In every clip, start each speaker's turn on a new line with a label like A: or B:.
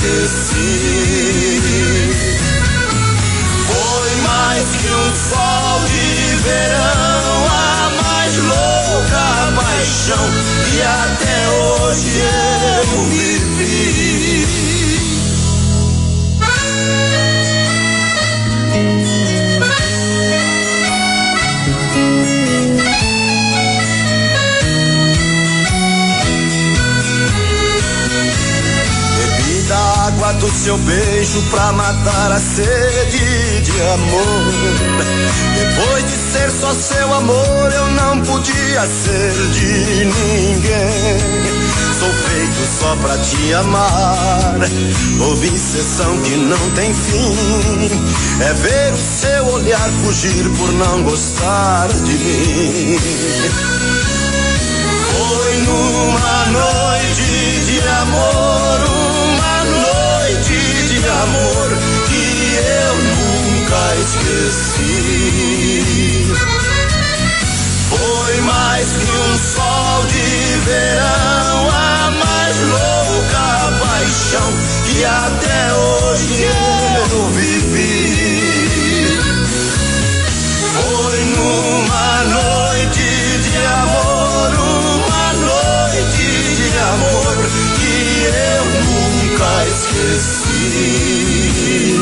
A: esqueci. Foi mais que um sol de verão, a mais louca paixão que até hoje eu vivi. Bebi da água do seu beijo pra matar a sede de amor. Depois de ser só seu amor, eu não podia ser de ninguém. Sou feito só pra te amar, obsessão que não tem fim. É ver o seu olhar fugir por não gostar de mim. Foi numa noite de amor, uma noite de amor que eu nunca esqueci. Foi mais que um sol de verão, a mais louca paixão que até hoje eu vivi. Foi numa noite de amor, uma noite de amor que eu nunca esqueci.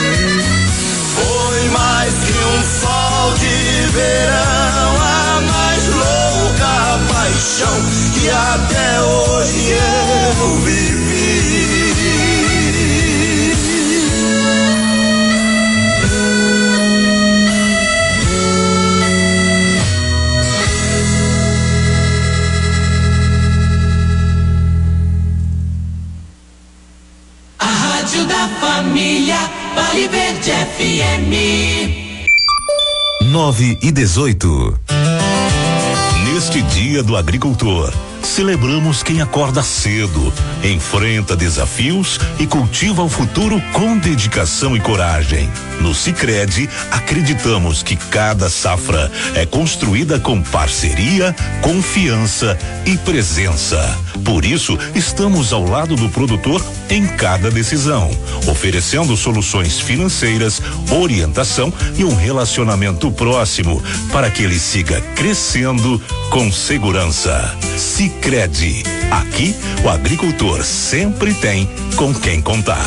A: Foi mais que um sol de verão, a mais louca paixão que até hoje eu vivi.
B: A Rádio da Família, Vale Verde FM.
C: 9:18. Neste Dia do Agricultor, celebramos quem acorda cedo, enfrenta desafios e cultiva o futuro com dedicação e coragem. No Sicredi, acreditamos que cada safra é construída com parceria, confiança e presença. Por isso, estamos ao lado do produtor em cada decisão, oferecendo soluções financeiras, orientação e um relacionamento próximo para que ele siga crescendo com segurança. Sicredi, aqui o agricultor sempre tem com quem contar.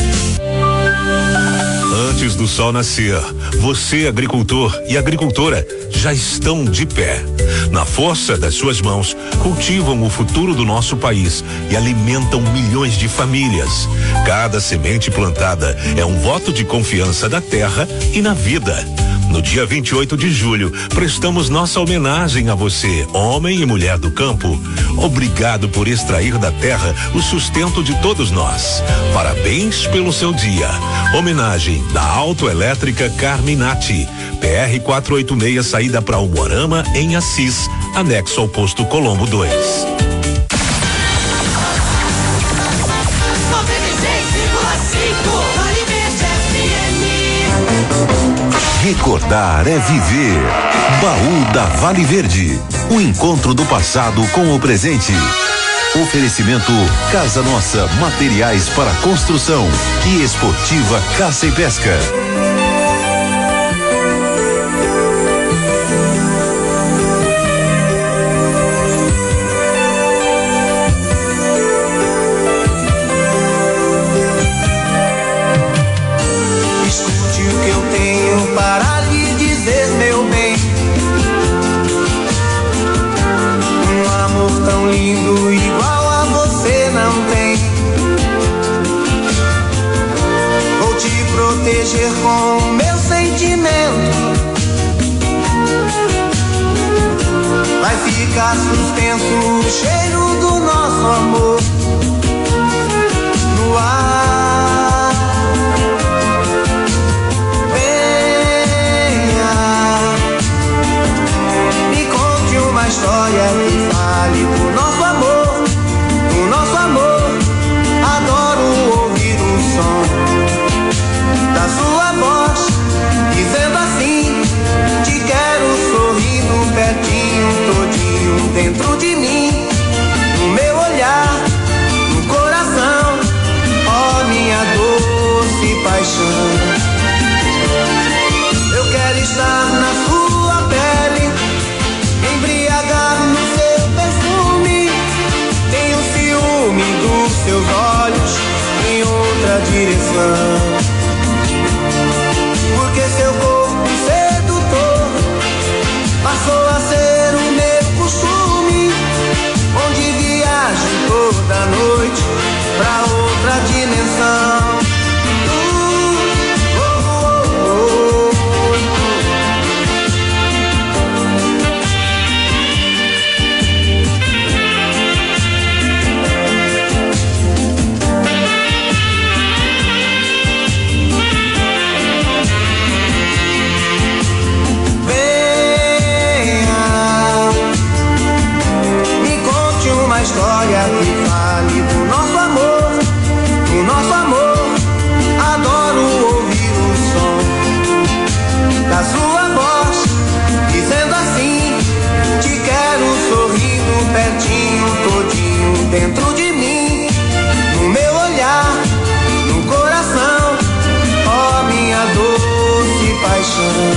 C: Antes do sol nascer, você, agricultor e agricultora, já estão de pé. Na força das suas mãos, cultivam o futuro do nosso país e alimentam milhões de famílias. Cada semente plantada é um voto de confiança da terra e na vida. No dia 28 de julho, prestamos nossa homenagem a você, homem e mulher do campo. Obrigado por extrair da terra o sustento de todos nós. Parabéns pelo seu dia. Homenagem da Autoelétrica Carminati. PR 486, saída para Umuarama, em Assis, anexo ao posto Colombo 2.
D: Recordar é viver. Baú da Vale Verde. O encontro do passado com o presente. Oferecimento Casa Nossa, materiais para construção. E Esportiva Caça e Pesca.
E: Igual a você não tem. Vou te proteger com meu sentimento. Vai ficar suspenso o cheiro do nosso amor no ar. Venha, me conte uma história que fale do nosso amor, do nosso amor. Adoro ouvir o som da sua voz, dizendo assim: te quero sorrindo pertinho, todinho dentro de mim. No meu olhar seus olhos em outra direção. Porque seu corpo sedutor passou a ser o meu costume, onde viajo toda noite pra outra dimensão. História que fale do nosso amor, do nosso amor. Adoro ouvir o som da sua voz, dizendo assim: te quero sorrindo, pertinho, todinho, dentro de mim, no meu olhar, no coração, ó minha doce paixão.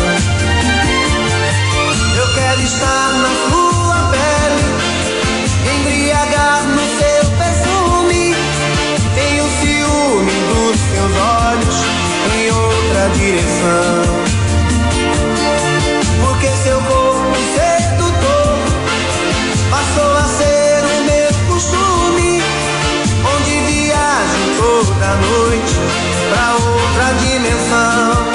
E: Eu quero estar na sua pele, embriagar no seu perfume, tenho ciúme dos seus olhos em outra direção. Porque seu corpo sedutor passou a ser o meu costume, onde viajo toda noite pra outra dimensão.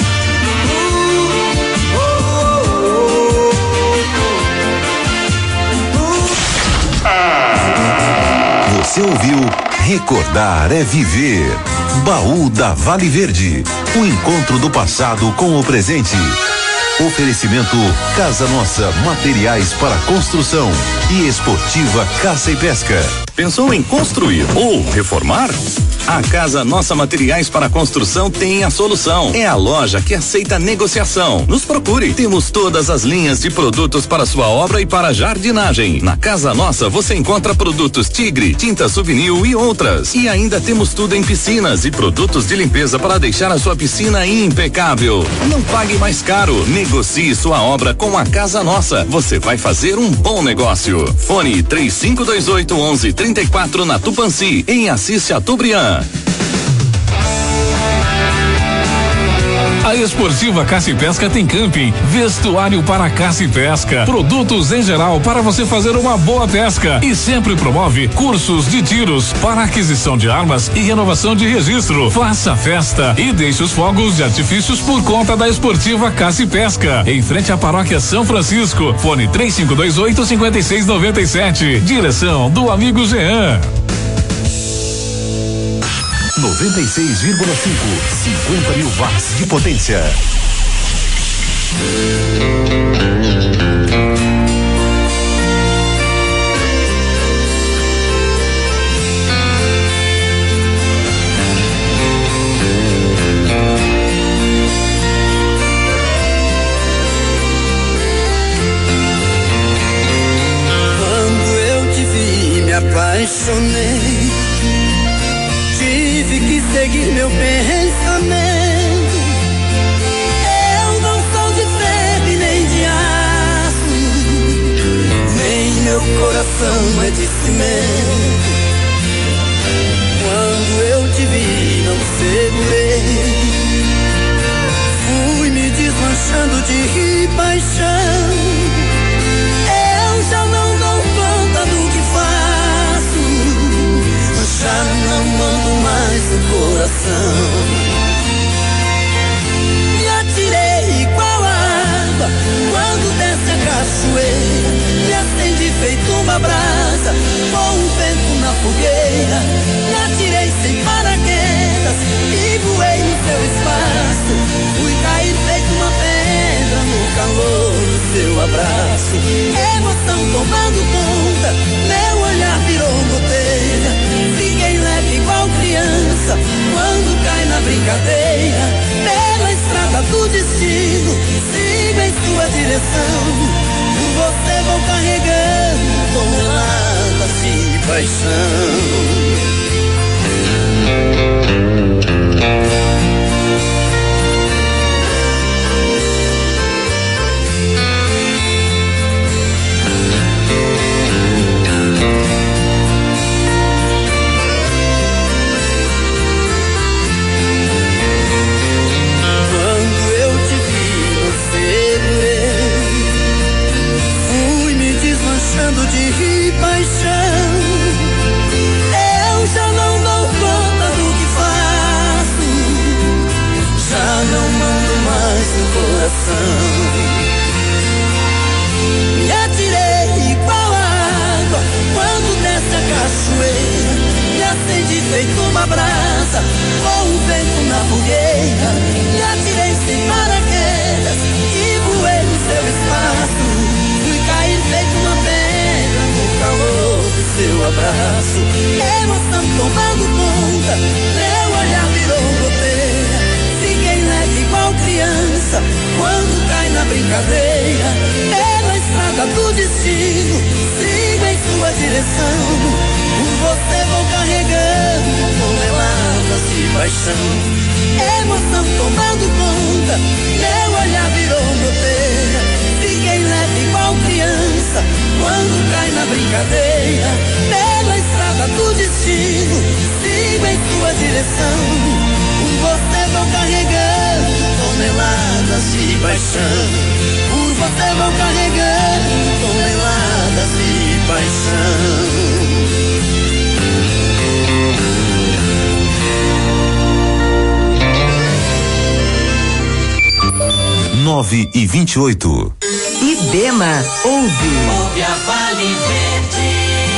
D: Você ouviu Recordar é Viver. Baú da Vale Verde. O encontro do passado com o presente. Oferecimento Casa Nossa, materiais para construção e Esportiva Caça e Pesca.
F: Pensou em construir ou reformar? A Casa Nossa Materiais para Construção tem a solução. É a loja que aceita negociação. Nos procure. Temos todas as linhas de produtos para sua obra e para jardinagem. Na Casa Nossa você encontra produtos Tigre, tinta souvenir e outras. E ainda temos tudo em piscinas e produtos de limpeza para deixar a sua piscina impecável. Não pague mais caro. Negocie sua obra com a Casa Nossa. Você vai fazer um bom negócio. Fone 3528-1134 na Tupanci, em Assis Chateaubriand.
G: A Esportiva Caça e Pesca tem camping, vestuário para caça e pesca, produtos em geral para você fazer uma boa pesca e sempre promove cursos de tiros para aquisição de armas e renovação de registro. Faça festa e deixe os fogos de artifícios por conta da Esportiva Caça e Pesca, em frente à Paróquia São Francisco. Fone 3528-5697. Direção do amigo Jean.
D: 96,5, 50 mil watts de potência.
E: Quando eu te vi, me apaixonei. Tive que seguir meu pensamento. Eu não sou de ferro nem de aço, nem meu coração é de cimento. Quando eu te vi, não segurei. Fui me desmanchando de paixão. Eu já não dou conta do que faço, já não mando mais o coração. Me atirei igual a água quando desce a cachoeira. Me acendi feito uma brasa com o vento na fogueira. Me atirei sem paraquedas e voei no seu espaço. Fui cair feito uma pedra no calor do seu abraço. Emoção tomando conta, meu olhar virou goteira. Fiquei leve igual criança quando cai na brincadeira. Pela estrada do destino, sigo em sua direção. Por você vou carregando toneladas de paixão. saudade feito uma brasa, com o vento na fogueira, me atirei sem paraquedas e voei no seu espaço. Fui cair feito uma pedra no calor do seu abraço. Emoção tomando conta, meu olhar virou goteira. Fiquei leve igual criança quando cai na brincadeira. Pela estrada do destino, sigo em sua direção. Por você vou carregando toneladas de paixão. Emoção tomando conta, meu olhar virou goteira. Fiquei leve igual criança quando cai na brincadeira. Pela estrada do destino, sigo em sua direção. Por você vou carregando toneladas de paixão. Por você vou carregando toneladas de paixão.
D: 9h28.
H: Ibema ouve.
B: Ouve a Vale Verde.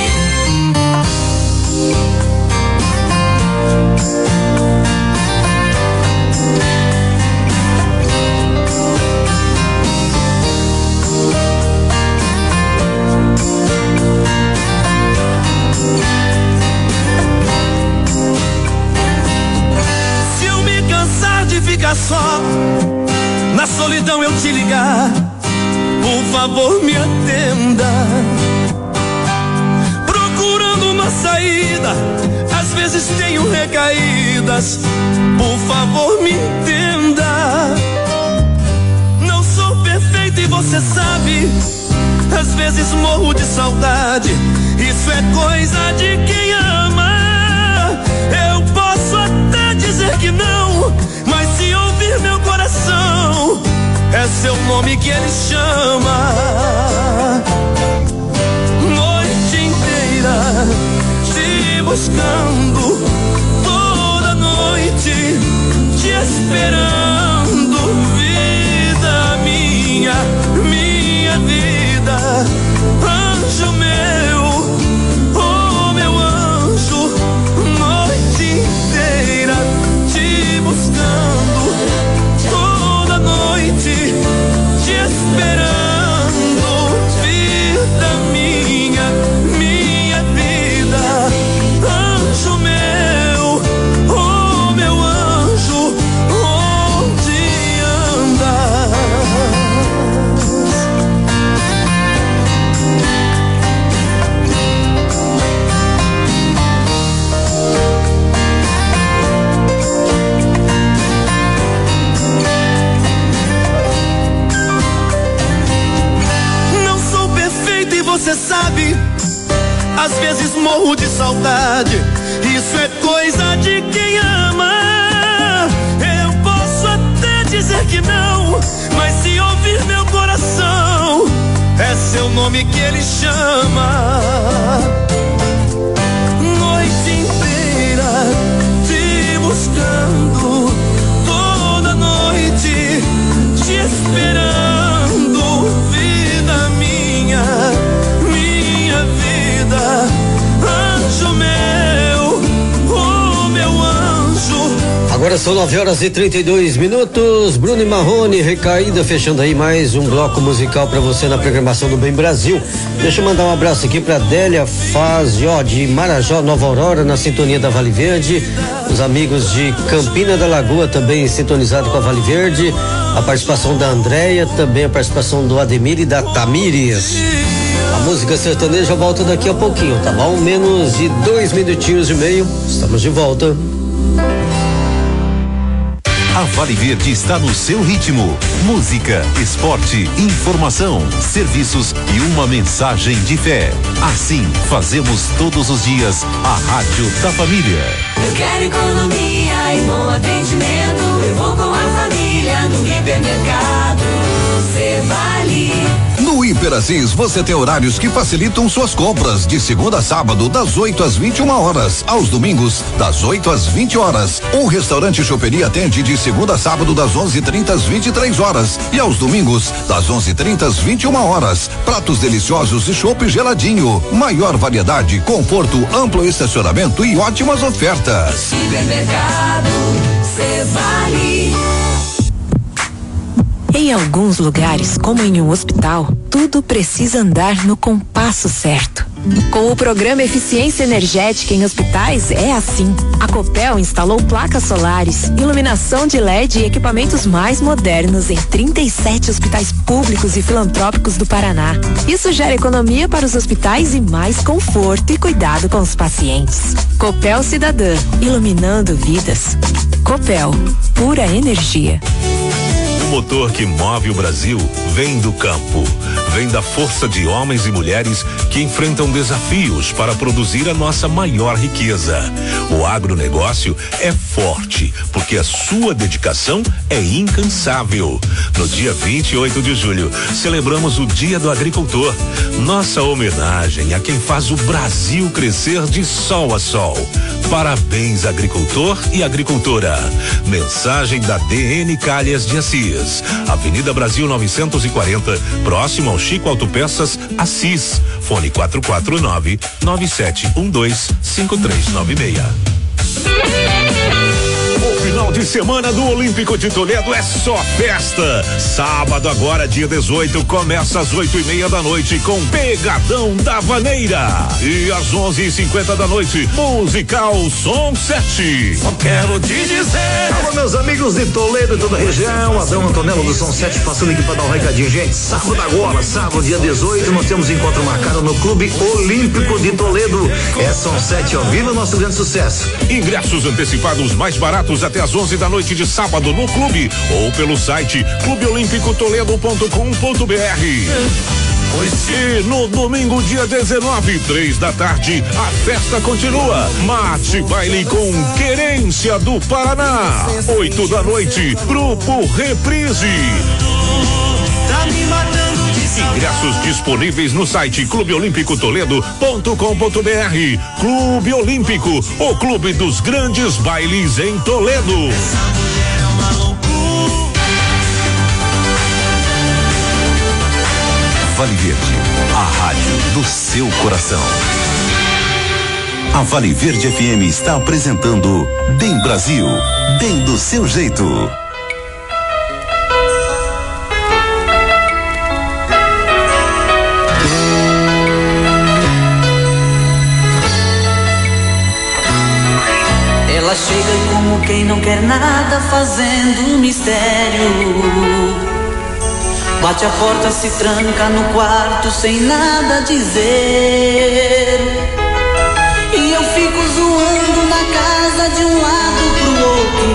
A: Se eu me cansar de ficar só, na solidão eu te ligar, por favor me atenda. Procurando uma saída, às vezes tenho recaídas, por favor me entenda. Não sou perfeito e você sabe, às vezes morro de saudade, isso é coisa de quem ama. Eu posso até dizer que não, mas se ouvir meu coração, é seu nome que ele chama. Noite inteira te buscando, toda noite te esperando. Vida minha, minha vida, anjo meu, oh meu anjo. Noite inteira te buscando, toda noite te esperando. Vida minha, minha vida, anjo meu, oh meu anjo, onde andas? Não sou perfeito e você sabe, às vezes morro de saudade, isso é coisa de quem ama. Eu posso até dizer que não, mas se ouvir meu coração, é seu nome que ele chama. Noite inteira te buscando, toda noite te esperando. Vida minha, minha vida, anjo meu, oh meu anjo.
I: Agora são 9h32. Bruno e Marrone, Recaída, fechando aí mais um bloco musical pra você na programação do Bem Brasil. Deixa eu mandar um abraço aqui pra Adélia Fazio de Marajó, Nova Aurora, na sintonia da Vale Verde. Os amigos de Campina da Lagoa também sintonizados com a Vale Verde. A participação da Andréia, também a participação do Ademir e da Tamires. A música sertaneja volta daqui a pouquinho, tá bom? Menos de 2 minutinhos e meio, estamos de volta.
D: A Vale Verde está no seu ritmo. Música, esporte, informação, serviços e uma mensagem de fé. Assim, fazemos todos os dias a Rádio da Família.
B: Eu quero economia e bom atendimento. Eu vou com a família no hipermercado Cevale.
J: No hipermercado Super Assis você tem horários que facilitam suas compras de segunda a sábado das 8 às 21 horas, aos domingos das 8 às 20 horas. O restaurante Choperia atende de segunda a sábado das 11:30 às 23 horas e aos domingos das 11:30 às 21 horas. Pratos deliciosos e chopp geladinho, maior variedade, conforto, amplo estacionamento e ótimas ofertas.
B: Supermercado Cevale.
K: Em alguns lugares, como em um hospital, tudo precisa andar no compasso certo. Com o programa Eficiência Energética em Hospitais é assim. A Copel instalou placas solares, iluminação de LED e equipamentos mais modernos em 37 hospitais públicos e filantrópicos do Paraná. Isso gera economia para os hospitais e mais conforto e cuidado com os pacientes. Copel Cidadã, iluminando vidas. Copel, pura energia.
C: O motor que move o Brasil vem do campo, vem da força de homens e mulheres que enfrentam desafios para produzir a nossa maior riqueza. O agronegócio é forte, porque a sua dedicação é incansável. No dia 28 de julho, celebramos o Dia do Agricultor. Nossa homenagem a quem faz o Brasil crescer de sol a sol. Parabéns, agricultor e agricultora. Mensagem da DN Calhas de Assis, Avenida Brasil 940, próximo ao Chico Autopeças, Assis. Fone 449-9712-5396. Final de semana do Olímpico de Toledo é só festa. Sábado agora, dia 18, começa às 8:30 da noite com Pegadão da Vaneira. E às 11:50 da noite, musical Som 7.
L: Só quero te dizer. Alô, meus amigos de Toledo e toda a região, Adão Antonello do Som 7 passando aqui para dar um recadinho, gente. Sábado agora, sábado, dia 18, nós temos encontro marcado no Clube Olímpico de Toledo. É Som 7, ó, viva o nosso grande sucesso.
C: Ingressos antecipados mais baratos até às 11 da noite de sábado no clube ou pelo site clubeolimpicotoledo.com.br. E no domingo, dia 19, 3 da tarde, a festa continua. Mate baile com Querência do Paraná. 8 da noite, Grupo Reprise.
L: Tá me matando de
C: Ingressos disponíveis no site clubeolimpicotoledo.com.br. Clube Olímpico, o clube dos grandes bailes em Toledo.
D: Vale Verde, a rádio do seu coração. A Vale Verde FM está apresentando Bem Brasil, bem do seu jeito.
B: Ela chega como quem não quer nada, fazendo mistério. Bate a porta, se tranca no quarto sem nada dizer. E eu fico zoando na casa de um lado pro outro,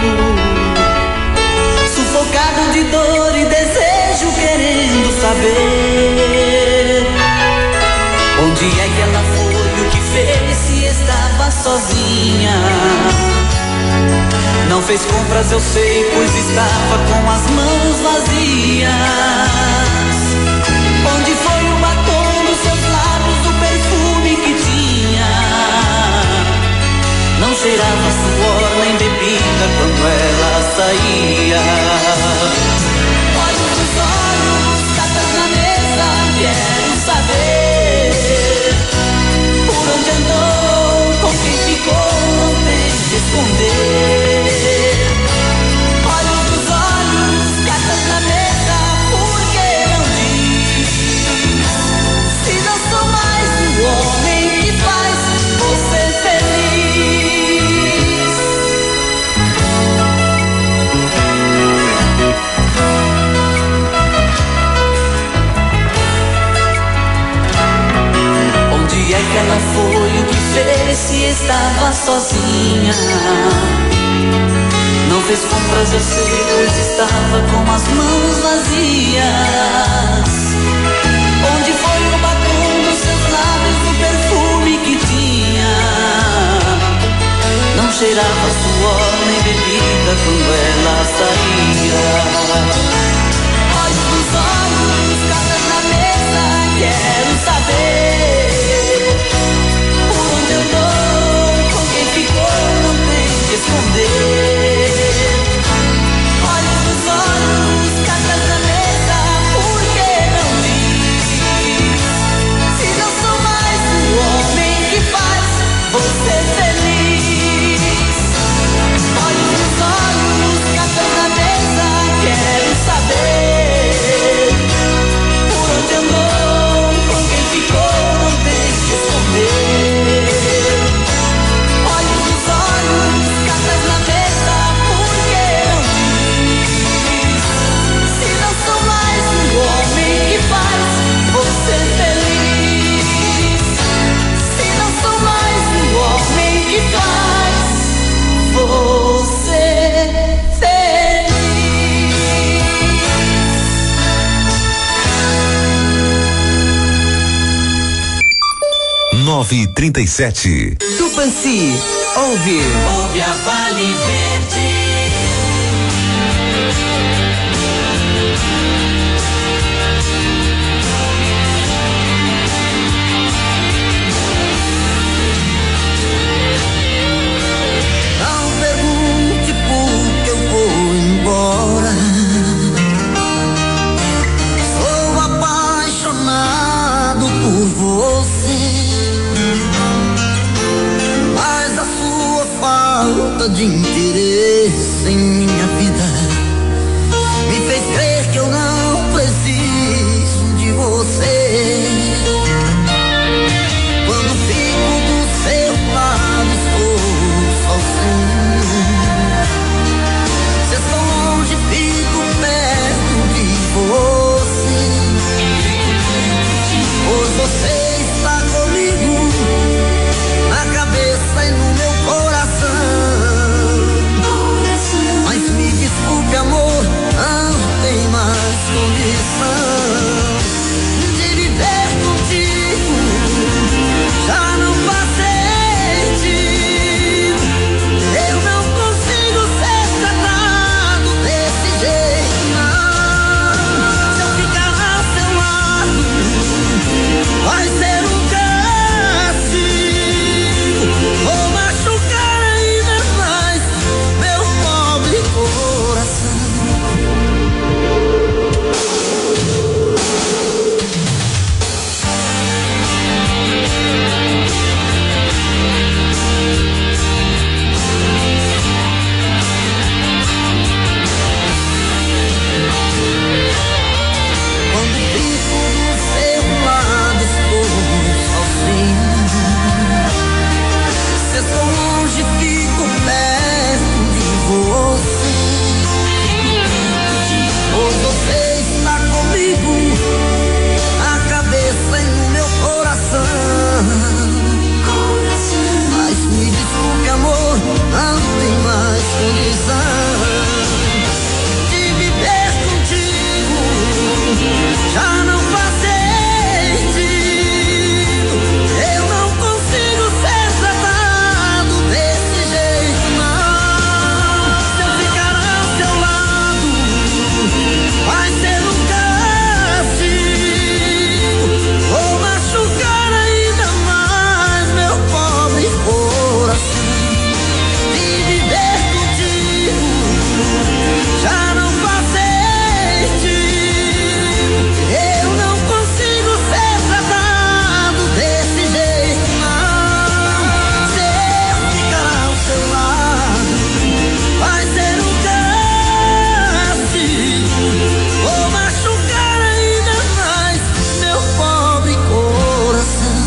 B: sufocado de dor e desejo, querendo saber onde é que ela foi, o que fez, se estava sozinha. Não fez compras, eu sei, pois estava com as mãos vazias. Onde foi o batom dos seus lábios, o perfume que tinha? Não cheirava suor nem bebida quando ela saía. Olhos nos olhos, cartas na mesa, quero saber por onde andou, com quem ficou, não tente esconder. Ela foi, o que fez, se estava sozinha. Não fez compras, eu sei, pois estava com as mãos vazias. Onde foi o batom dos seus lábios, o perfume que tinha? Não cheirava suor nem bebida quando ela saía. Olhos nos olhos, cartas na mesa, quero saber por onde eu tô, com quem ficou, não tem que esconder. Olhos nos olhos, cartas na mesa, por que não diz? Se não sou mais o homem que faz você feliz. Olhos nos olhos, cartas na mesa, quero saber por onde andou, com quem ficou, não tem que esconder. Olhos nos olhos, cartas na mesa, por que não diz? Se não sou mais o homem que faz você feliz. Se não sou mais o homem que faz você feliz.
D: 9h37.
H: Tupãci, ouve
B: a Vale Verde.
A: Não pergunte por que eu vou embora. Sou apaixonado por você, mas a sua falta de interesse em minha vida me fez crer que eu não preciso de você. Quando fico do seu lado, estou sozinho. Se estou longe, fico perto de você. Pois você está comigo, na cabeça e no meu coração. Mas me desculpe, amor, não tem mais condição de viver contigo. Já não passei disso. Eu não consigo ser tratado desse jeito, não. Se eu ficar ao seu lado, vai ser um castigo. Vou machucar ainda mais meu pobre coração. Quando fico do seu lado, estou sozinho. Se estou longe, fico perto de você. Pois você está comigo, na cabeça e no meu coração. Mas me desculpe, amor, não tem mais condição de viver contigo. Já não passei disso. Eu não consigo ser tratado desse jeito, não. Se eu ficar ao seu lado, vai ser um castigo. Vou machucar ainda mais meu pobre coração. De viver contigo, já não passei disso. Eu não consigo ser tratado desse jeito, não. Se eu ficar ao seu lado, vai ser um castigo. Vou machucar ainda mais meu pobre coração.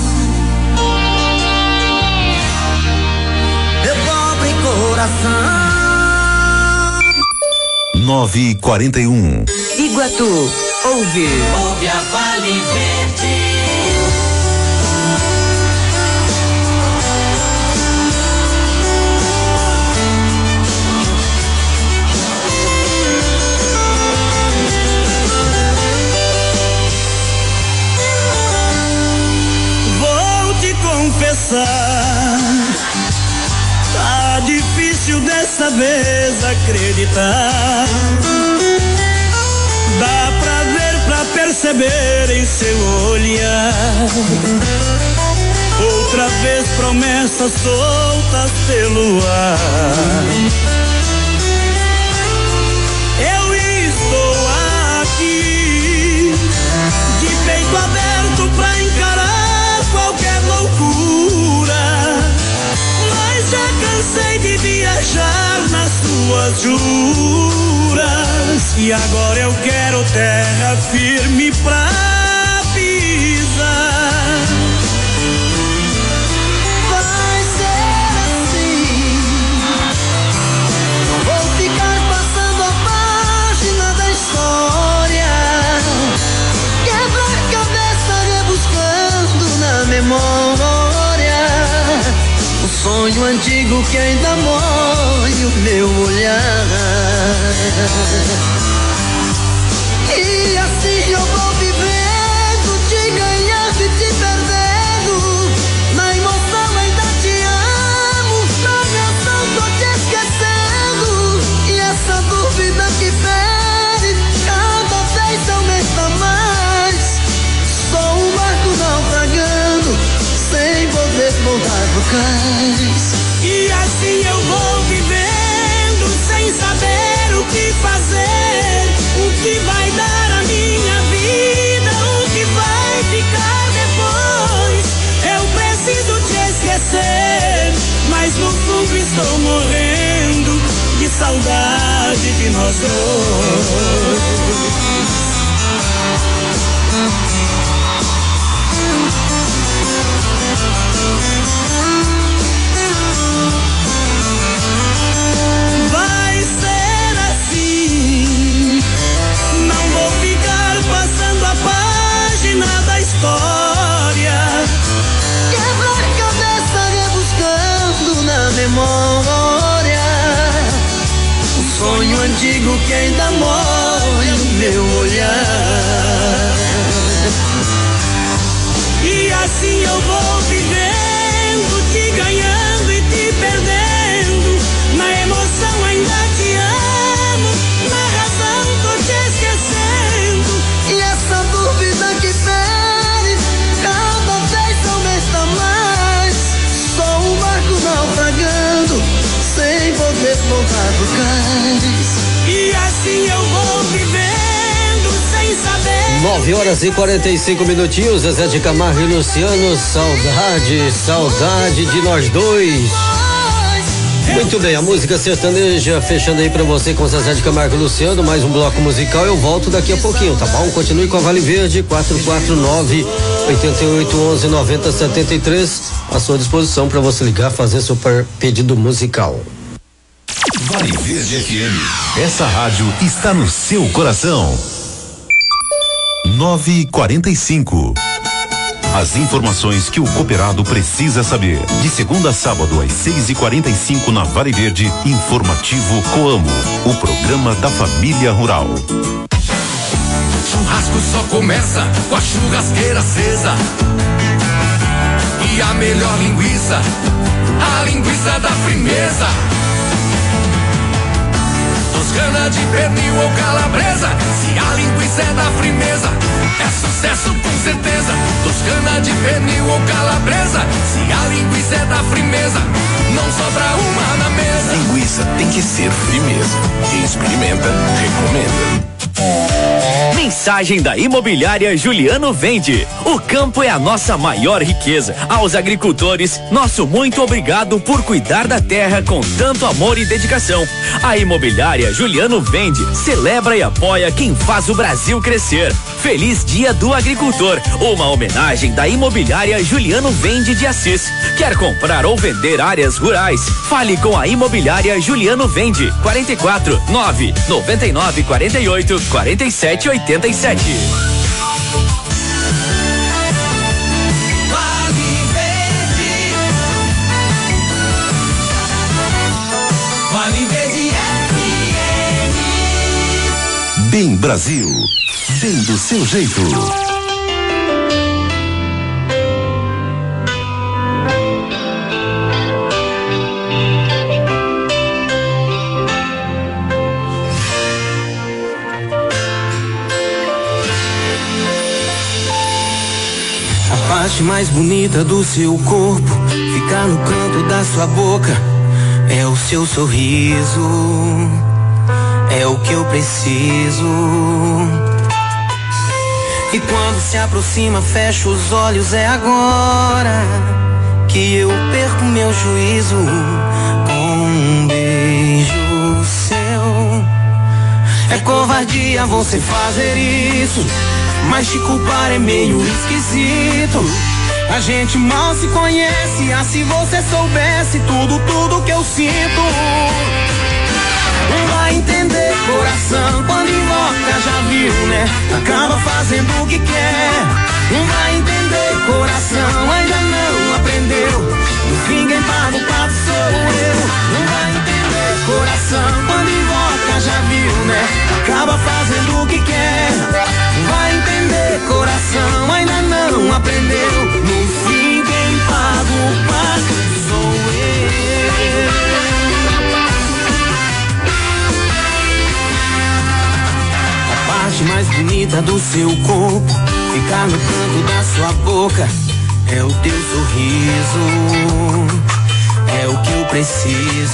A: Meu pobre coração.
D: 9h41.
H: Iguatu, ouve
B: a Vale Verde.
A: Vou te confessar, tá difícil dessa vez acreditar. Dá pra ver, pra perceber
M: perceber em seu olhar. Outra vez promessas soltas pelo ar. Eu estou aqui, de peito aberto pra encarar qualquer loucura. Mas já cansei de viajar nas suas juras. E agora eu quero terra firme pra pisar.
E: Vai ser assim, não vou ficar passando a página da história. Quebrar cabeça rebuscando na memória. O sonho antigo que ainda molha o meu olhar. E assim eu vou vivendo, te ganhando e te perdendo. Na emoção ainda te amo, na razão tô te esquecendo. E essa dúvida que fere, cada vez aumenta mais. Sou um barco naufragando, sem poder voltar pro cais.
M: E assim eu vou vivendo, sem saber o que fazer, o que vai dar a minha vida, o que vai ficar depois. Eu preciso te esquecer, mas no fundo estou morrendo de saudade de nós dois. Vai ser assim, não vou ficar passando a página da história.
E: Quebrar cabeça rebuscando na memória. O sonho antigo que ainda molha o meu olhar.
M: E assim eu vou vivendo, te ganhando e te perdendo. Na emoção ainda te amo, na razão tô te esquecendo.
E: E essa dúvida que fere, cada vez aumenta mais. Sou um barco naufragando, sem poder voltar pro cais.
M: E assim eu vou vivendo, sem saber.
I: 9h45. Zezé de Camargo e Luciano, saudade de nós dois. Muito bem, a música sertaneja fechando aí pra você com Zezé de Camargo e Luciano, mais um bloco musical. Eu volto daqui a pouquinho, tá bom? Continue com a Vale Verde, 449-8811-9073, à sua disposição para você ligar, fazer seu pedido musical.
D: Vale Verde FM, essa rádio está no seu coração. 9h45. As informações que o cooperado precisa saber. De segunda a sábado às 6h45 na Vale Verde, informativo Coamo, o programa da família rural.
N: Churrasco só começa com a churrasqueira acesa. E a melhor linguiça, a linguiça da firmeza. Toscana de pernil ou calabresa, se a linguiça é da firmeza, é sucesso com certeza. Toscana de pernil ou calabresa, se a linguiça é da firmeza, não sobra uma na mesa.
O: Linguiça tem que ser firmeza. Quem experimenta, recomenda.
P: Mensagem da Imobiliária Juliano Vende. O campo é a nossa maior riqueza. Aos agricultores, nosso muito obrigado por cuidar da terra com tanto amor e dedicação. A Imobiliária Juliano Vende celebra e apoia quem faz o Brasil crescer. Feliz Dia do Agricultor, uma homenagem da Imobiliária Juliano Vende de Assis. Quer comprar ou vender áreas rurais? Fale com a Imobiliária Juliano Vende. 44 9 99 48 47 87.
D: Bem Brasil, bem do seu jeito.
E: parte mais bonita do seu corpo fica no canto da sua boca. É o seu sorriso, é o que eu preciso. E quando se aproxima, fecho os olhos, é agora que eu perco meu juízo. Com um beijo seu, é covardia você fazer isso, mas te culpar é meio esquisito. A gente mal se conhece, ah, se você soubesse tudo que eu sinto. Não vai entender coração quando invoca, já viu, né? Acaba fazendo o que quer. Não vai entender coração, ainda não aprendeu. No fim quem paga o pato sou eu. Não vai entender coração quando invoca, já viu, né? Acaba fazendo o que quer. Não vai entender coração, ainda não aprendeu. No fim quem paga o pato sou eu. A parte mais bonita do seu corpo fica no canto da sua boca. É o teu sorriso, é o que eu preciso.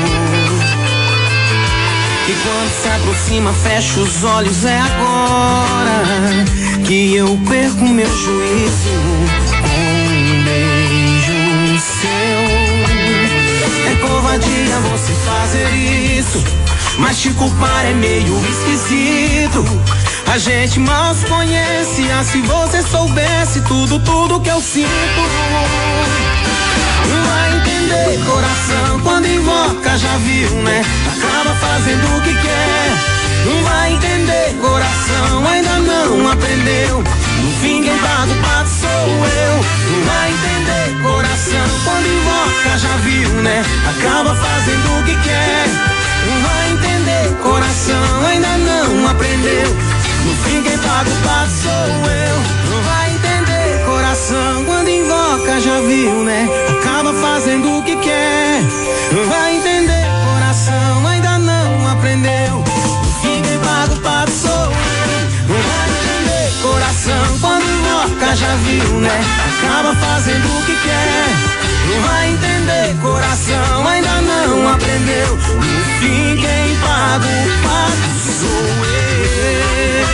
E: E quando se aproxima, fecho os olhos, é agora que eu perco meu juízo. Com um beijo seu, é covardia você fazer isso, mas te culpar é meio esquisito. A gente mal se conhece, ah, se você soubesse tudo que eu sinto. Não vai entender coração quando invoca, já viu, né? Acaba fazendo o que quer. Não vai entender coração, ainda não aprendeu. No fim quem paga o pato sou eu. Não vai entender coração quando invoca, já viu, né? Acaba fazendo o que quer. Não vai entender coração, ainda não aprendeu. No fim quem paga o pato sou eu. Não vai entender coração quando invoca, já viu, né? Acaba fazendo o que quer. Não vai entender coração, ainda não aprendeu. No fim quem paga o pato sou eu. Não vai entender coração quando invoca, já viu, né? Acaba fazendo o que quer. Não vai entender coração, ainda não aprendeu. No fim quem paga o pato sou eu.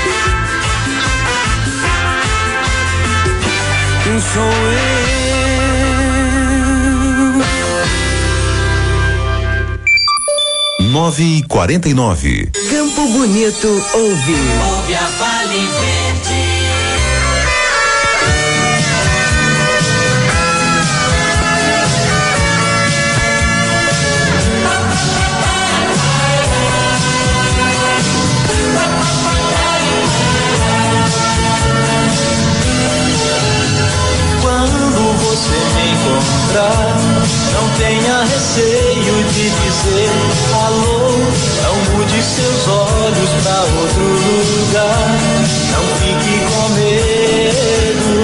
E: Sou eu.
D: 9h49.
H: Campo Bonito ouve.
M: Ouve a Vale Verde.
Q: Não tenha receio de dizer alô. Não mude seus olhos pra outro lugar. Não fique com medo.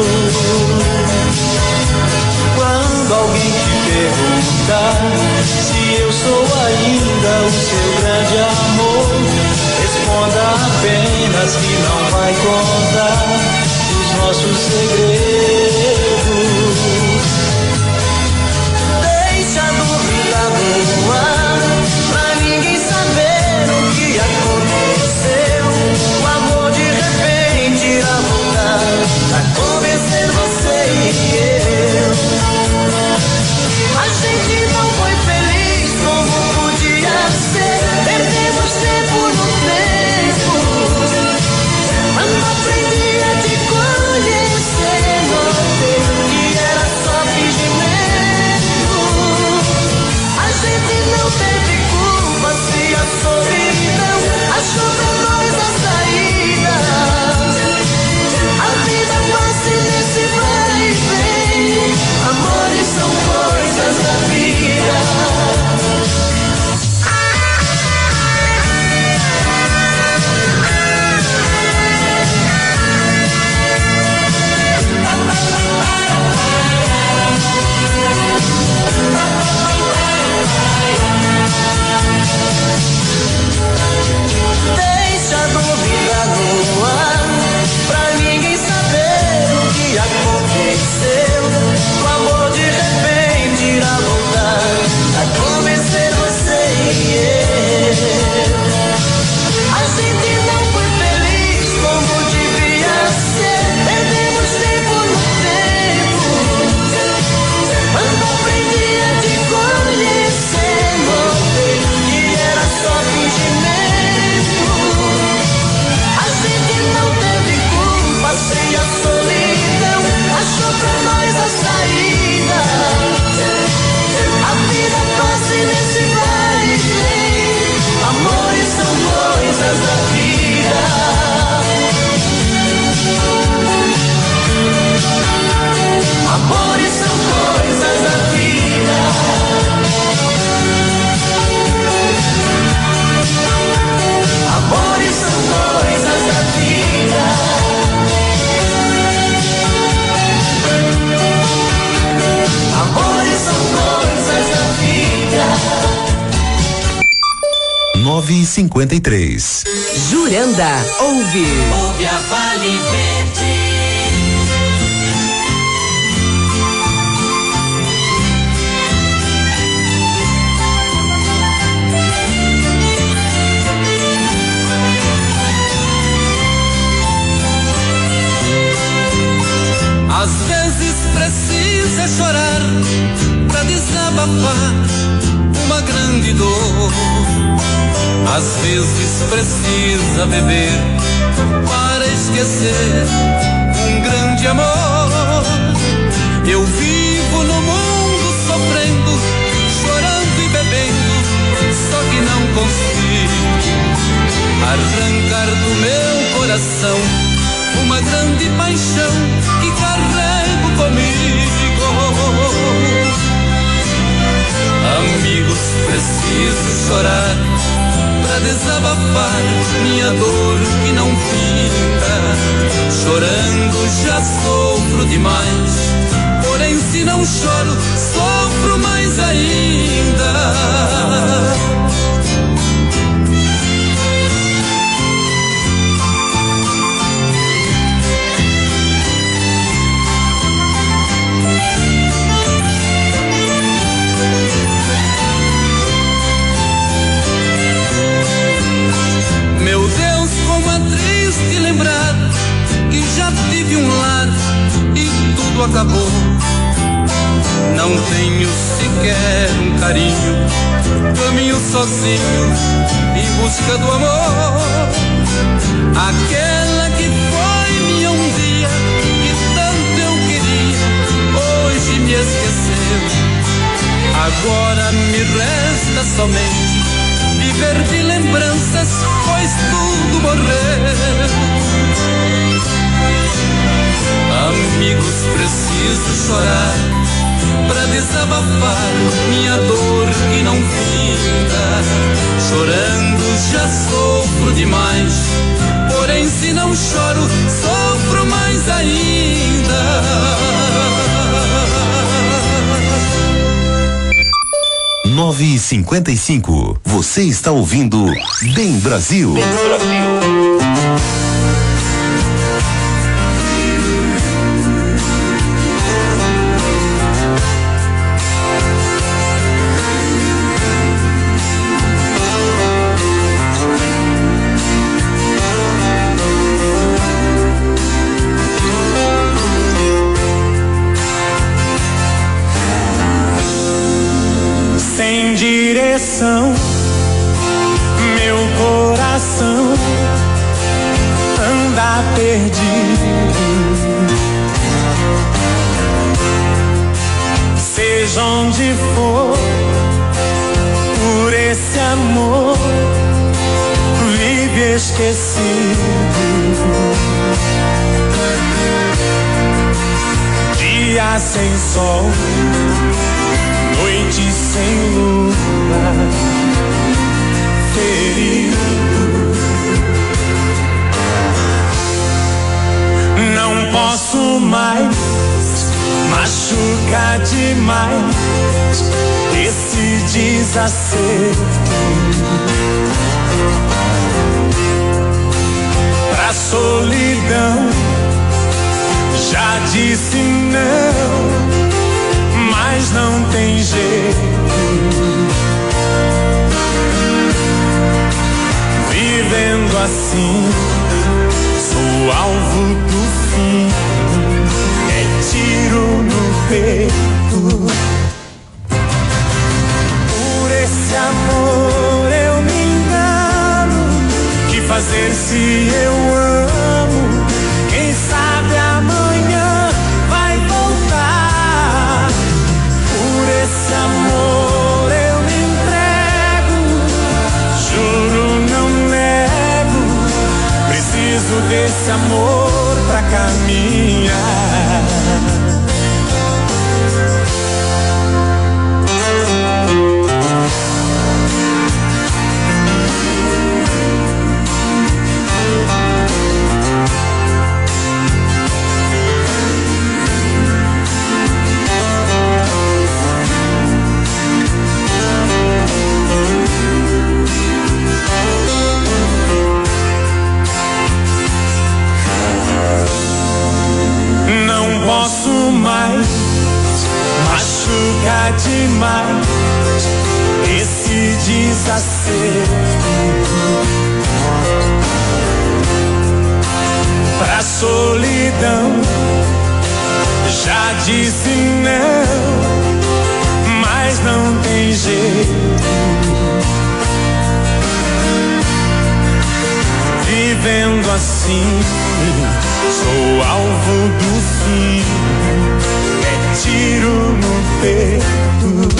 Q: Quando alguém te perguntar se eu sou ainda o seu grande amor, responda apenas que não vai contar os nossos segredos. No ar, pra ninguém saber o que aconteceu. O amor de repente irá voltar pra convencer você e eu. A gente não foi feliz como podia ser. Perdemos tempo no tempo, mas não aprendi a te conhecer.
D: 9h53.
H: Juranda, ouve
M: a Vale Verde.
R: Às vezes precisa chorar pra desabafar uma grande dor. Às vezes precisa beber para esquecer um grande amor. Eu vivo no mundo sofrendo, chorando e bebendo, só que não consigo arrancar do meu coração uma grande paixão que carrego comigo. Amigos, preciso chorar pra desabafar minha dor que não finda. Chorando já sofro demais, porém se não choro, sofro mais ainda. Meu Deus, como é triste lembrar que já tive um lar e tudo acabou. Não tenho sequer um carinho, caminho sozinho em busca do amor. Aquela que foi minha um dia, que tanto eu queria, hoje me esqueceu. Agora me resta somente viver de lembranças, pois tudo morreu. Amigos, preciso chorar pra desabafar minha dor que não finda. Chorando já sofro demais, porém se não choro, sofro mais ainda.
D: 9h55. Você está ouvindo Bem Brasil.
O: Bem Brasil.
S: Meu coração anda perdido. Seja onde for, por esse amor vive esquecido. Dia sem sol, noite sem lua, ferido. Não posso mais, machuca demais esse desacerto. Pra solidão já disse não, mas não tem jeito. Vivendo assim, sou alvo do fim, é tiro no peito. Por esse amor eu me engano, que fazer se eu amo? Quem sabe amanhã vai voltar. Por esse amor eu me entrego, juro não nego, preciso desse amor pra caminhar. desacerto. Pra solidão já disse não, mas não tem jeito. Vivendo assim, sou alvo do fim, é tiro no peito.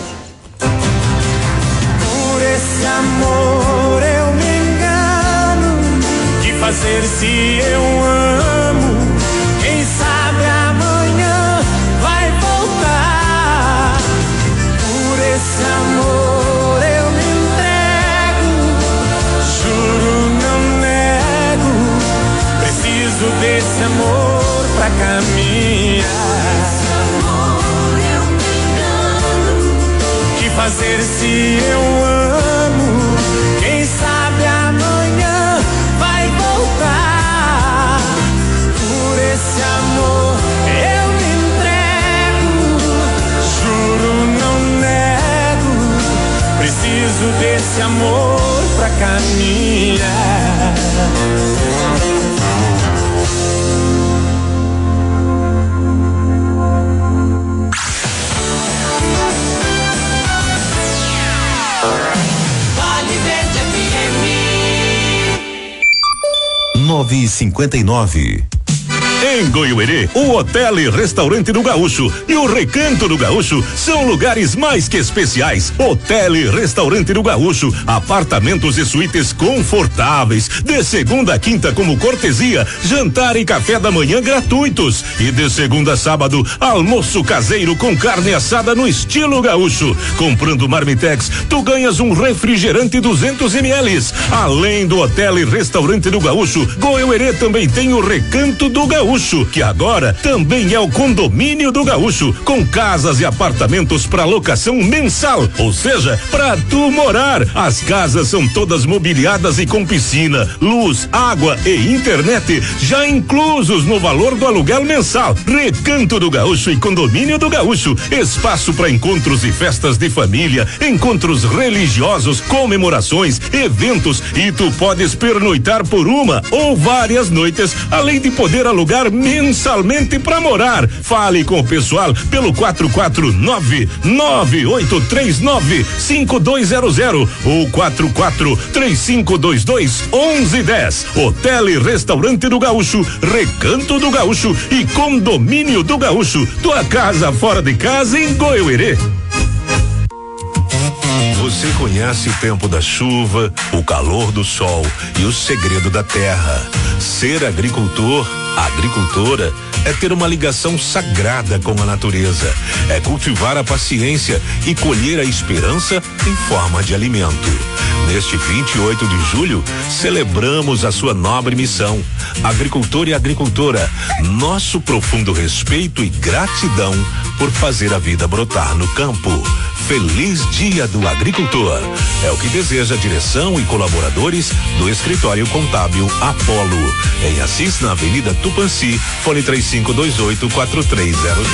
S: Por esse amor eu me engano, que fazer se eu amo? Quem sabe amanhã vai voltar. Por esse amor eu me entrego, juro não nego, preciso desse amor pra caminhar. Que fazer se eu amo? Quem sabe amanhã vai voltar. Por esse amor eu me entrego, juro não nego, preciso desse amor pra caminhar.
M: Vale Verde FM
D: 9h59.
C: Em Goiuerê, o Hotel e Restaurante do Gaúcho e o Recanto do Gaúcho são lugares mais que especiais. Hotel e Restaurante do Gaúcho, apartamentos e suítes confortáveis, de segunda a quinta como cortesia, jantar e café da manhã gratuitos, e de segunda a sábado, almoço caseiro com carne assada no estilo gaúcho. Comprando Marmitex, tu ganhas um refrigerante 200 ml. Além do Hotel e Restaurante do Gaúcho, Goiuerê também tem o Recanto do Gaúcho, que agora também é o Condomínio do Gaúcho, com casas e apartamentos para locação mensal, ou seja, para tu morar. As casas são todas mobiliadas e com piscina, luz, água e internet já inclusos no valor do aluguel mensal. Recanto do Gaúcho e Condomínio do Gaúcho, espaço para encontros e festas de família, encontros religiosos, comemorações, eventos, e tu podes pernoitar por uma ou várias noites, além de poder alugar mensalmente para morar. Fale com o pessoal pelo 449-9839-5200 ou 44-3522-1110. Hotel e Restaurante do Gaúcho, Recanto do Gaúcho e Condomínio do Gaúcho. Tua casa fora de casa em Goiuerê. Você conhece o tempo da chuva, o calor do sol e o segredo da terra. Ser agricultor, agricultora, é ter uma ligação sagrada com a natureza. É cultivar a paciência e colher a esperança em forma de alimento. Neste 28 de julho, celebramos a sua nobre missão. Agricultor e agricultora, nosso profundo respeito e gratidão por fazer a vida brotar no campo. Feliz Dia do Agricultor. É o que deseja a direção e colaboradores do Escritório Contábil Apolo. Em Assis, na Avenida Tupanci, fone 3528-4300.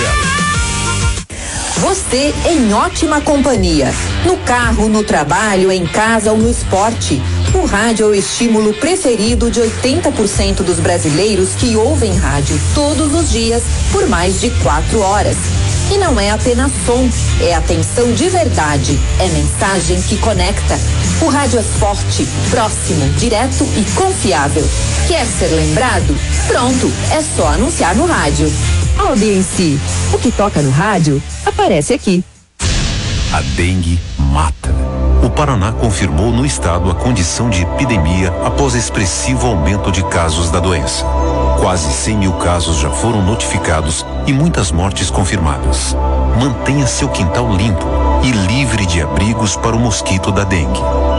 H: Você em ótima companhia. No carro, no trabalho, em casa ou no esporte. O rádio é o estímulo preferido de 80% dos brasileiros que ouvem rádio todos os dias por mais de 4 horas. E não é apenas som, é atenção de verdade, é mensagem que conecta. O rádio é forte, próximo, direto e confiável. Quer ser lembrado? Pronto, é só anunciar no rádio. Audiência, o que toca no rádio, aparece aqui.
D: A dengue mata. O Paraná confirmou no estado a condição de epidemia após expressivo aumento de casos da doença. Quase 100 mil casos já foram notificados e muitas mortes confirmadas. Mantenha seu quintal limpo e livre de abrigos para o mosquito da dengue.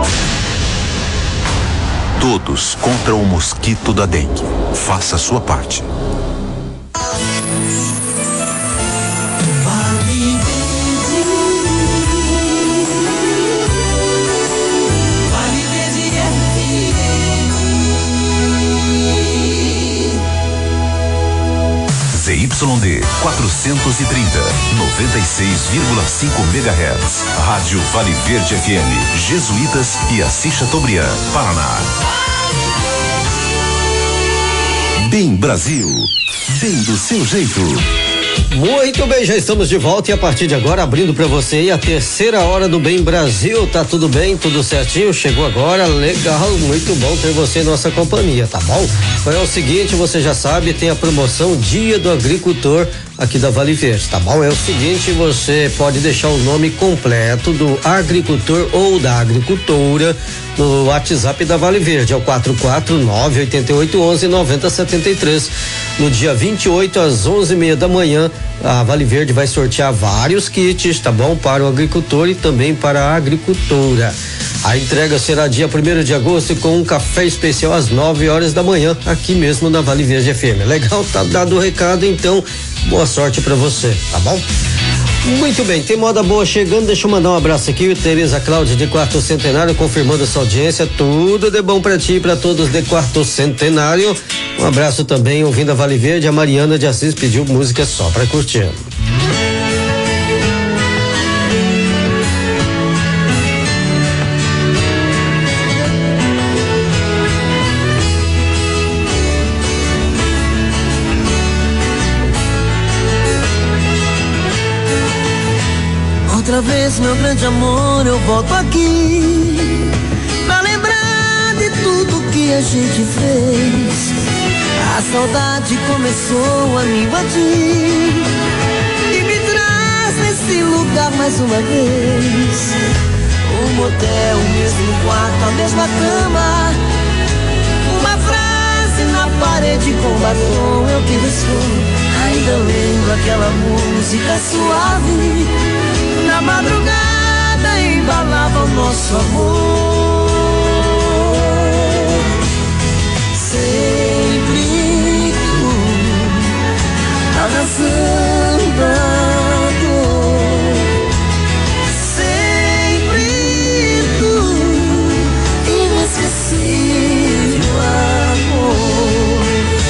D: Todos contra o mosquito da dengue. Faça a sua parte. ZYD 430, 96,5 MHz. Rádio Vale Verde FM, Jesuítas e Assis Chateaubriand, Paraná. Bem Brasil, bem do seu jeito.
I: Muito bem, já estamos de volta e a partir de agora abrindo para você aí a terceira hora do Bem Brasil. Tá tudo bem, tudo certinho? Chegou agora, legal, muito bom ter você em nossa companhia, tá bom? Então é o seguinte, você já sabe, tem a promoção Dia do Agricultor aqui da Vale Verde, tá bom? É o seguinte, você pode deixar o nome completo do agricultor ou da agricultora no WhatsApp da Vale Verde, é o 449-8811-9073. No dia 28 às 11:30 da manhã, a Vale Verde vai sortear vários kits, tá bom? Para o agricultor e também para a agricultora. A entrega será dia 1º de agosto com um café especial às 9 horas da manhã, aqui mesmo na Vale Verde FM. Legal, tá dado o recado, então boa sorte pra você, tá bom? Muito bem, tem moda boa chegando, deixa eu mandar um abraço aqui, Tereza Cláudia de Quarto Centenário, confirmando essa audiência, tudo de bom pra ti e pra todos de Quarto Centenário. Um abraço também, ouvindo a Vale Verde, a Mariana de Assis pediu música só pra curtir.
Q: Outra vez, meu grande amor, eu volto aqui pra lembrar de tudo que a gente fez. A saudade começou a me invadir e me traz nesse lugar mais uma vez. Um motel, o mesmo quarto, a mesma cama, uma frase na parede com batom, eu que respondo. Ainda lembro aquela música suave, na madrugada embalava o nosso amor. Sempre tu, a razão da dor. Sempre tu, inesquecível amor.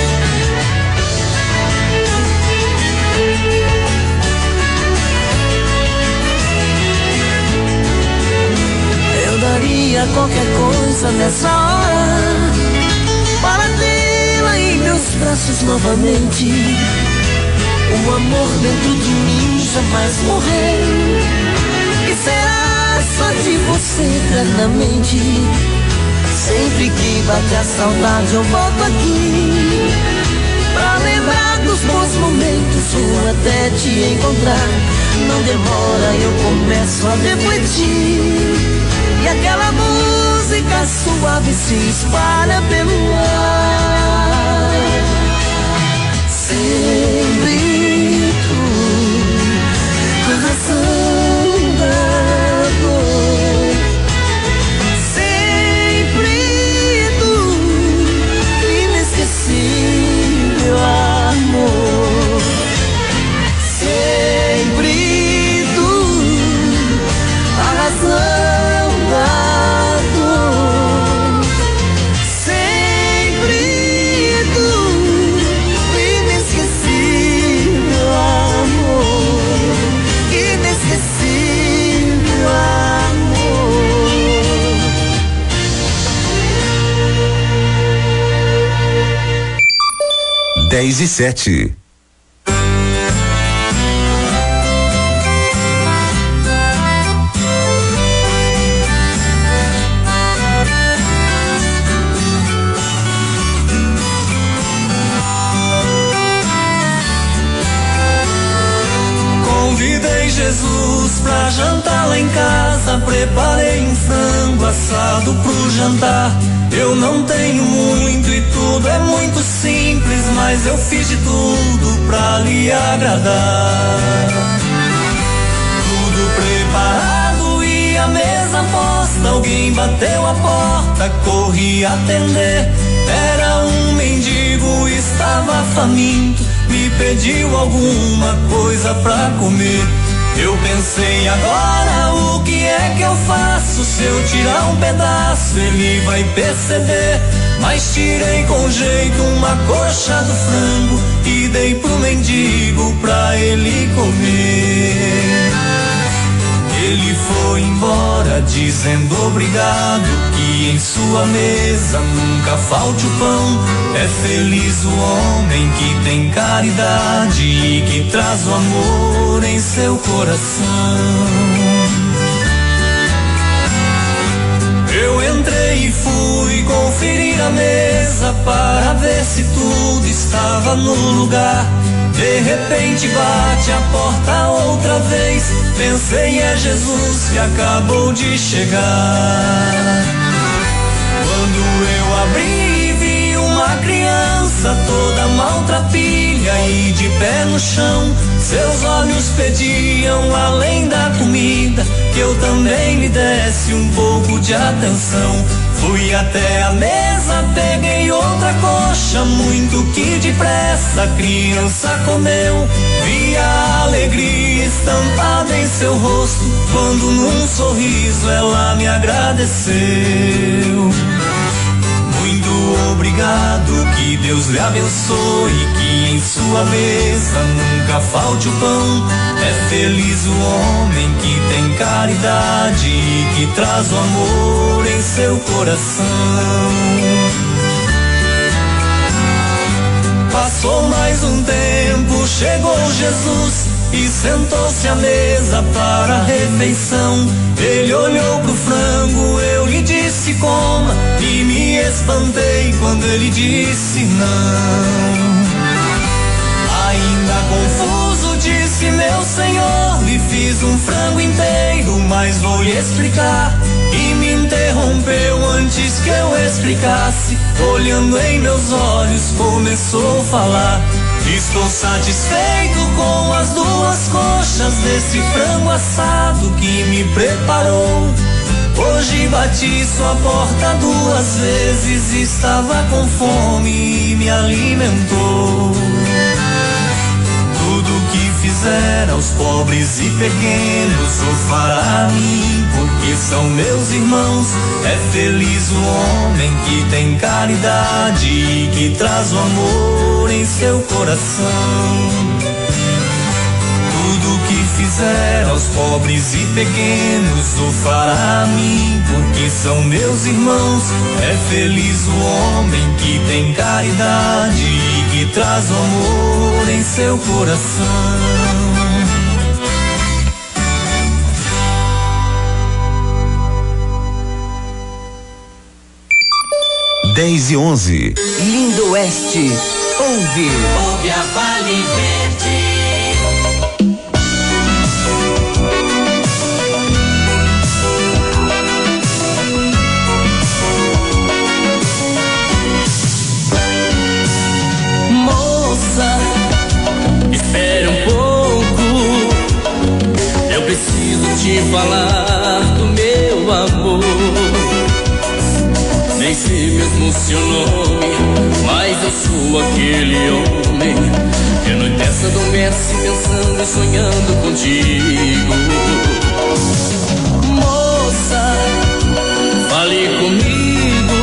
Q: Daria qualquer coisa nessa hora para tê-la em meus braços novamente. O amor dentro de mim jamais morreu e será só de você eternamente. Sempre que bate a saudade eu volto aqui pra lembrar dos bons momentos ou até te encontrar. Não demora, eu começo a refletir e aquela música suave se espalha pelo ar. Sempre tu, a razão da dor. Sempre tu, inesquecível amor. Sempre tu, a razão.
D: Dez e 7.
S: Convidei Jesus pra jantar lá em casa, preparei um frango assado pro jantar. Eu não tenho muito e tudo é muito simples, mas eu fiz de tudo pra lhe agradar. Tudo preparado e a mesa posta, alguém bateu a porta, corri atender. Era um mendigo, estava faminto, me pediu alguma coisa pra comer. Eu pensei agora, o que é que eu faço? Se eu tirar um pedaço, ele vai perceber. mas tirei com jeito uma coxa do frango e dei pro mendigo pra ele comer. Ele foi embora dizendo obrigado, que em sua mesa nunca falte o pão. É feliz o homem que tem caridade e que traz o amor em seu coração. Eu entrei e fui conferir a mesa para ver se tudo estava no lugar. De repente bate a porta outra vez. Pensei, é Jesus que acabou de chegar. Quando eu abri, vi uma criança toda maltrapilha e de pé no chão. Seus olhos pediam, além da comida, que eu também lhe desse um pouco de atenção. Fui até a mesa, peguei outra coxa, muito que depressa a criança comeu. Vi a alegria estampada em seu rosto, quando num sorriso ela me agradeceu. Muito obrigado, que Deus lhe abençoe, que em sua mesa nunca falte o pão. É feliz o homem que tem caridade e que traz o amor em seu coração. Passou mais um tempo, chegou Jesus e sentou-se à mesa para a refeição. Ele olhou pro frango, eu lhe disse coma, e me espantei quando ele disse não. Ainda confuso disse, meu senhor, lhe fiz um frango inteiro, mas vou lhe explicar. E me interrompeu antes que eu explicasse, olhando em meus olhos começou a falar. Estou satisfeito com as duas coxas desse frango assado que me preparou. Hoje bati sua porta 2 vezes, estava com fome e me alimentou. Tudo que fizer aos pobres e pequenos o fará a mim, porque são meus irmãos. É feliz o homem que tem caridade e que traz o amor em seu coração. Tudo que fizer aos pobres e pequenos o fará a mim, porque são meus irmãos. É feliz o homem que tem caridade e que traz o amor em seu coração.
D: 10:11.
T: Lindo Oeste, ouve a Vale Verde.
S: Moça, espere um pouco, eu preciso te falar do meu amor. Nem sei mesmo seu nome, mas eu sou aquele homem que a noite essa adormece pensando e sonhando contigo. Moça, fale comigo,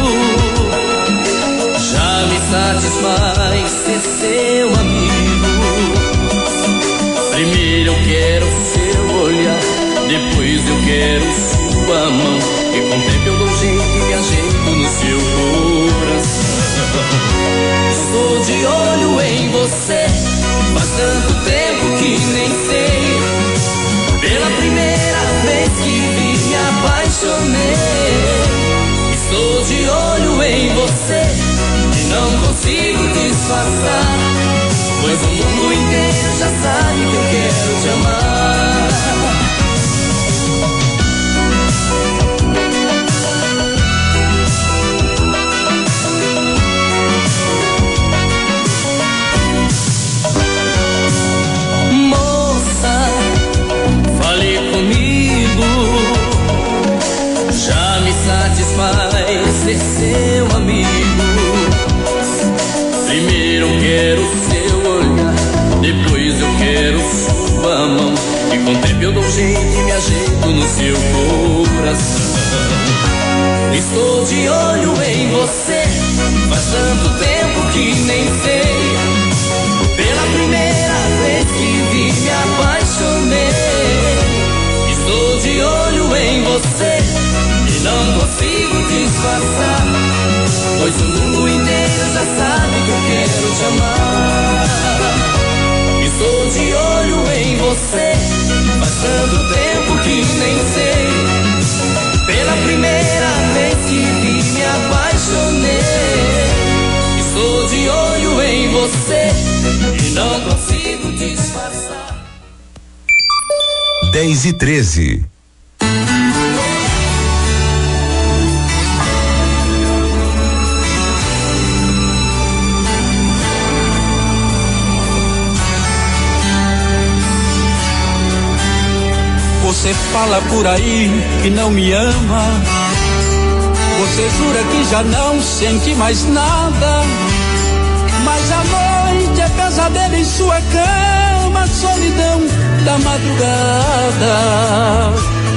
S: já me satisfaz ser seu amigo. Primeiro eu quero seu olhar, depois eu quero sua mão, e com o tempo eu dou um jeito e me ajeito no seu coração. Estou de olho em você, faz tanto tempo que nem sei. Pela primeira vez que vi me apaixonei. Estou de olho em você e não consigo disfarçar, pois o mundo inteiro já sabe que eu quero te amar. Já me satisfaz ser seu amigo. Primeiro eu quero seu olhar, depois eu quero sua mão, e com o tempo eu dou um jeito e me ajeito no seu coração. Estou de olho em você, Faz tanto tempo que nem sei. Pela primeira vez que vi, me apaixonei. Estou de olho em você e não consigo disfarçar, pois o mundo inteiro já sabe que eu quero te amar. Estou de olho em você, faz tanto tempo que nem sei. Pela primeira vez que vi, me apaixonei. Estou de olho em você e não consigo disfarçar.
D: 10:13.
R: Você fala por aí que não me ama. Você jura que já não sente mais nada. Mas a noite é pesadelo em sua cama, solidão da madrugada.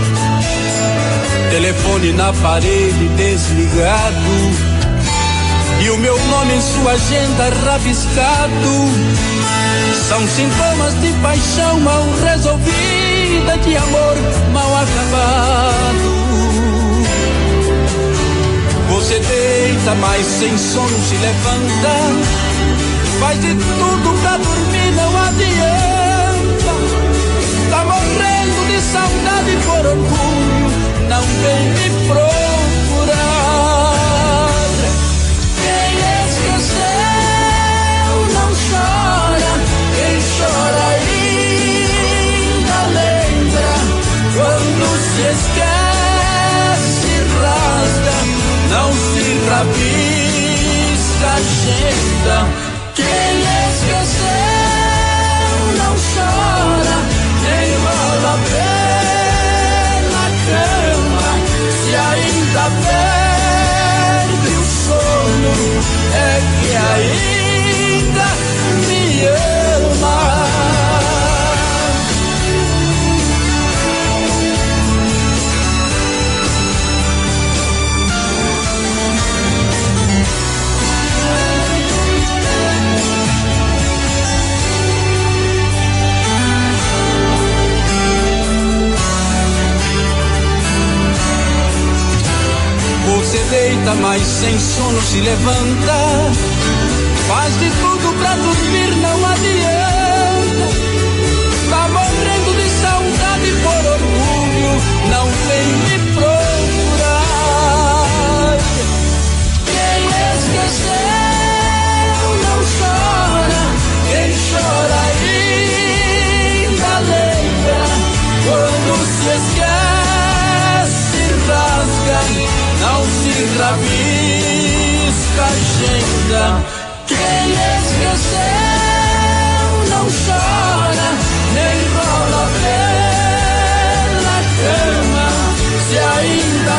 R: Telefone na parede desligado e o meu nome em sua agenda rabiscado. São sintomas de paixão mal resolvida, de amor mal acabado. Você deita, mas sem sono se levanta. Faz de tudo pra dormir, não adianta. Tá morrendo de saudade por orgulho, não vem me procurar. Quem esqueceu não chora, quem chora ainda lembra. Quando se esquece, rasga, não se rabisca a agenda. Quem esqueceu não chora, nem rola pela cama. Se ainda perde o sono, é que ainda me ama. Você deita, mas sem sono se levanta. Faz de tudo pra dormir, não adianta. Tá morrendo de saudade por orgulho, não vem me procurar. Quem esqueceu não chora, quem chora ainda lembra. Quando se esquece, rasga, não se rabisca a agenda. Quem esqueceu